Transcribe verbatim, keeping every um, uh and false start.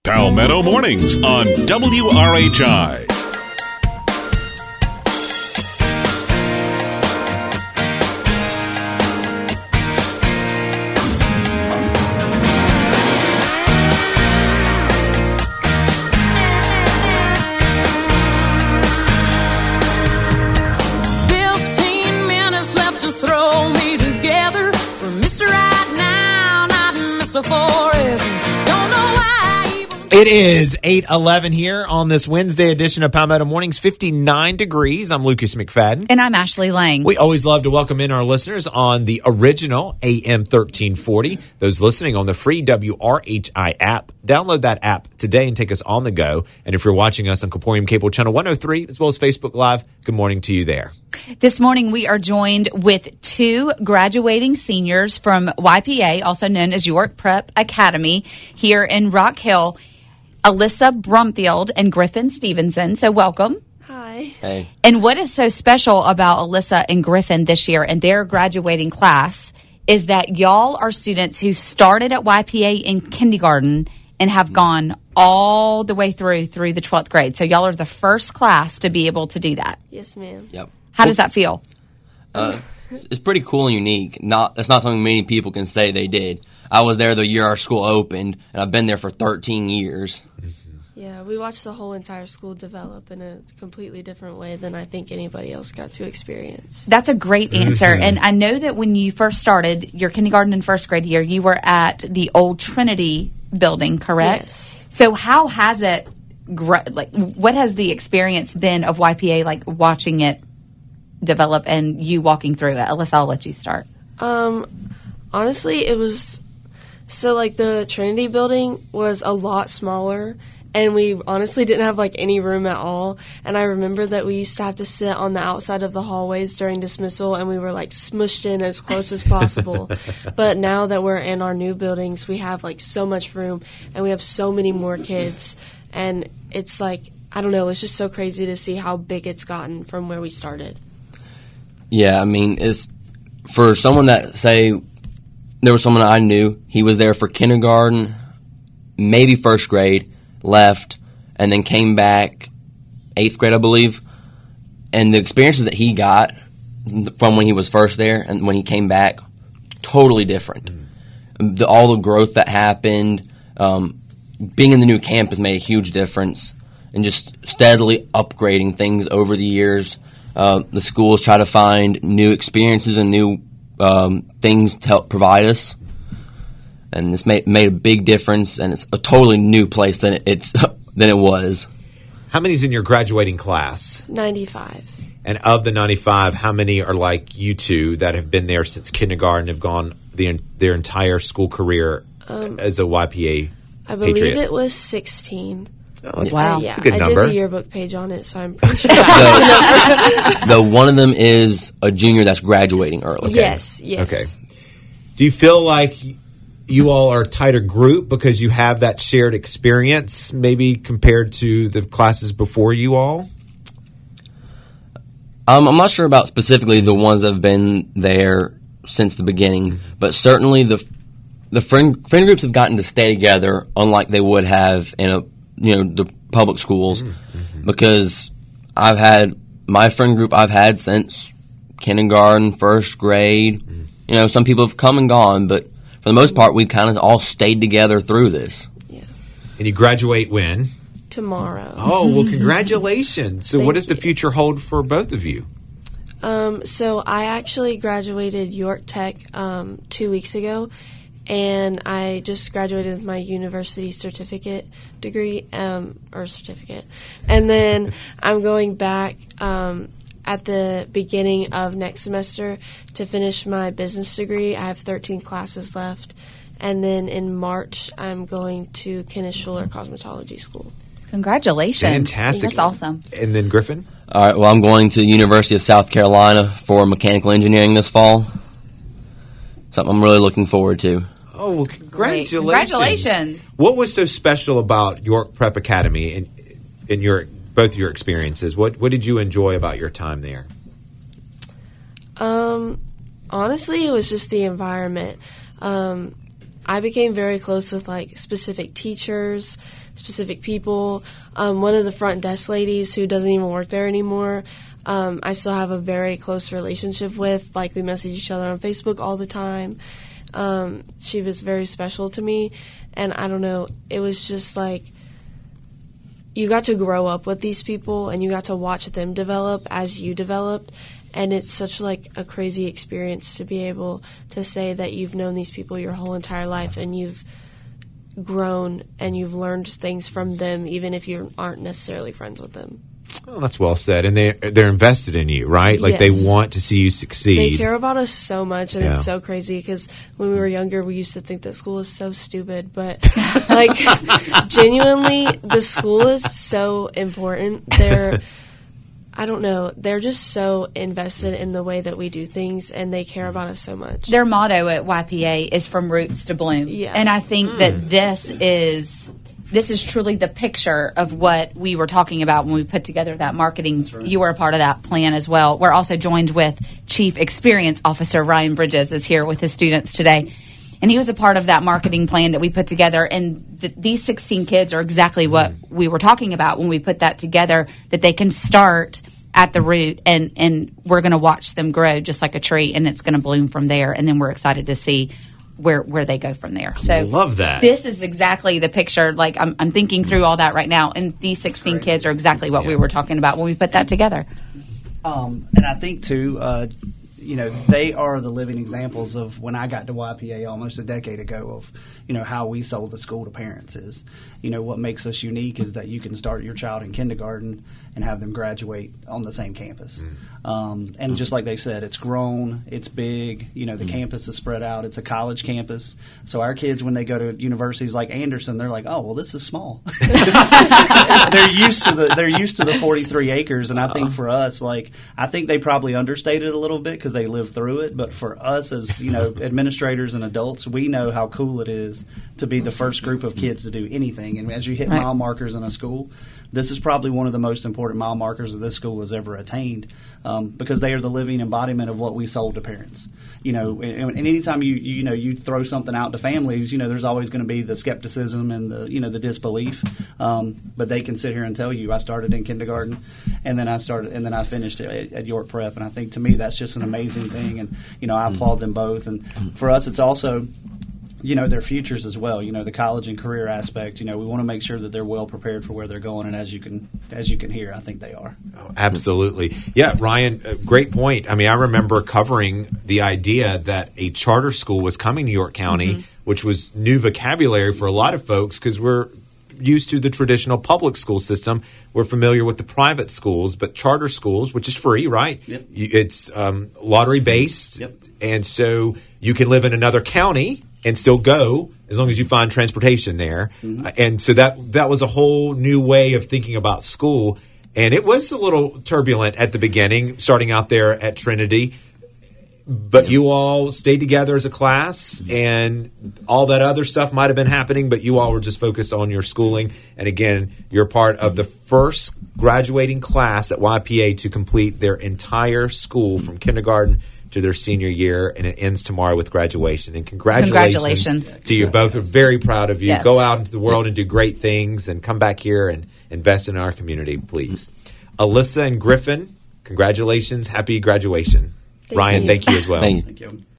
Palmetto Mornings on W R H I. Fifteen minutes left to throw me together for Mister Right Now, not Mister Forever. It is eight eleven here on this Wednesday edition of Palmetto Mornings, fifty-nine degrees. I'm Lucas McFadden. And I'm Ashley Lang. We always love to welcome in our listeners on the original A M thirteen forty. Those listening on the free W R H I app. Download that app today and take us on the go. And if you're watching us on Caporium Cable Channel one oh three, as well as Facebook Live, good morning to you there. This morning we are joined with two graduating seniors from Y P A, also known as York Prep Academy, here in Rock Hill. Alyssa Brumfield and Griffin Stevenson. So welcome. Hi. Hey. And what is so special about Alyssa and Griffin this year and their graduating class is that y'all are students who started at Y P A in kindergarten and have gone all the way through through the twelfth grade. So y'all are the first class to be able to do that. Yes, ma'am. Yep. How does that feel? Uh, it's, it's pretty cool and unique. Not That's not something many people can say they did. I was there the year our school opened, and I've been there for thirteen years. Yeah, we watched the whole entire school develop in a completely different way than I think anybody else got to experience. That's a great answer. And I know that when you first started your kindergarten and first grade year, you were at the old Trinity building, correct? Yes. So how has it, gr- like, what has the experience been of Y P A, like, watching it develop and you walking through it? Alyssa, I'll let you start. Um, honestly, it was... So, like, the Trinity building was a lot smaller, and we honestly didn't have, like, any room at all. And I remember that we used to have to sit on the outside of the hallways during dismissal, and we were, like, smushed in as close as possible. But now that we're in our new buildings, we have, like, so much room, and we have so many more kids. And it's, like, I don't know, it's just so crazy to see how big it's gotten from where we started. Yeah, I mean, it's for someone that, say... There was someone I knew. He was there for kindergarten, maybe first grade, left, and then came back eighth grade, I believe. And the experiences that he got from when he was first there and when he came back, totally different. Mm. The, all the growth that happened, um, being in the new campus made a huge difference, and just steadily upgrading things over the years. Uh, the schools try to find new experiences and new Um, things to help provide us, and this made made a big difference. And it's a totally new place than it, it's than it was. How many's in your graduating class? ninety-five. And of the ninety-five, how many are like you two that have been there since kindergarten, have gone the, their entire school career um, as a Y P A I believe Patriot? it was sixteen. Oh, that's Wow. Uh, yeah, that's a good I number. did the yearbook page on it, so I'm pretty sure that's the number. Though one of them is a junior that's graduating early. Yes, yes. Okay. Do you feel like you all are a tighter group because you have that shared experience, maybe compared to the classes before you all? Um, I'm not sure about specifically the ones that have been there since the beginning, but certainly the the friend friend groups have gotten to stay together, unlike they would have in a you know the public schools, mm-hmm. because I've had my friend group I've had since kindergarten, first grade. Mm-hmm. You know, some people have come and gone, but for the most part, we've kind of all stayed together through this. Yeah. And you graduate when? Tomorrow. Oh, well, congratulations. So Thank what does the you. future hold for both of you? Um, so I actually graduated York Tech um, two weeks ago, and I just graduated with my university certificate degree, um, or certificate. And then I'm going back um, at the beginning of next semester to finish my business degree. I have thirteen classes left. And then in March, I'm going to Kenneth Schuller Cosmetology School. Congratulations. Fantastic. That's awesome. And then Griffin? All right, well, I'm going to the University of South Carolina for mechanical engineering this fall. Something I'm really looking forward to. Oh, well, congratulations. Congratulations. What was so special about York Prep Academy in, in your both your experiences? What what did you enjoy about your time there? Um, honestly, it was just the environment. Um, I became very close with, like, specific teachers specific people. Um, one of the front desk ladies who doesn't even work there anymore, um, I still have a very close relationship with. Like, we message each other on Facebook all the time. Um, she was very special to me, and I don't know, it was just like, you got to grow up with these people, and you got to watch them develop as you developed. And it's such like a crazy experience to be able to say that you've known these people your whole entire life, and you've grown and you've learned things from them, even if you aren't necessarily friends with them. Oh, that's well said. And they they're invested in you, right? Like, Yes. they want to see you succeed. They care about us so much, and Yeah. it's so crazy because when we were younger, we used to think that school was so stupid, but like genuinely, the school is so important. They're I don't know. They're just so invested in the way that we do things, and they care about us so much. Their motto at Y P A is "From Roots to Bloom," Yeah. and I think that this is this is truly the picture of what we were talking about when we put together that marketing. You were a part of that plan as well. We're also joined with Chief Experience Officer Ryan Bridges is here with his students today. And he was a part of that marketing plan that we put together. And th- these sixteen kids are exactly what we were talking about when we put that together, that they can start at the root, and, and we're going to watch them grow just like a tree, and it's going to bloom from there. And then we're excited to see where where they go from there. So I love that. This is exactly the picture. Like, I'm, I'm thinking through all that right now. And these sixteen kids are exactly what we were talking about when we put that together. Um, and I think, too, uh, you know, they are the living examples of when I got to Y P A almost a decade ago of, you know, how we sold the school to parents is, you know, what makes us unique is that you can start your child in kindergarten and have them graduate on the same campus. Mm. Um, and mm. just like they said, it's grown, it's big, you know, the mm. campus is spread out. It's a college campus. So our kids, when they go to universities like Anderson, they're like, oh, well, this is small. they're used to the they're used to the forty-three acres. And I think for us, like, I think they probably understated it a little bit because they lived through it. But for us as, you know, administrators and adults, we know how cool it is to be the first group of kids to do anything. And as you hit Right. mile markers in a school, this is probably one of the most important mile markers that this school has ever attained, um, because they are the living embodiment of what we sold to parents. You know, and, and anytime you you know you throw something out to families, you know, there's always going to be the skepticism and the you know the disbelief. Um, but they can sit here and tell you, I started in kindergarten, and then I started, and then I finished at, at York Prep. And I think to me that's just an amazing thing. And you know, I applaud them both. And for us, it's also, you know, their futures as well. You know, the college and career aspect. You know, we want to make sure that they're well prepared for where they're going, and as you can as you can hear, I think they are. Oh, absolutely. Yeah, Ryan, uh, great point. I mean, I remember covering the idea that a charter school was coming to York County, mm-hmm. which was new vocabulary for a lot of folks because we're used to the traditional public school system. We're familiar with the private schools, but charter schools, which is free, right? Yep. It's um, lottery based. Yep. And so you can live in another county and still go as long as you find transportation there. Mm-hmm. Uh, and so that that was a whole new way of thinking about school. And it was a little turbulent at the beginning, starting out there at Trinity. But you all stayed together as a class, and all that other stuff might have been happening, but you all were just focused on your schooling. And again, you're part of the first graduating class at Y P A to complete their entire school from kindergarten to their senior year, and it ends tomorrow with graduation. And congratulations, Congratulations. to you both. We're very proud of you. Yes. Go out into the world and do great things, and come back here and invest in our community, please. Alyssa and Griffin, congratulations. Happy graduation. Thank Ryan, you. thank you as well. Thank you. Thank you.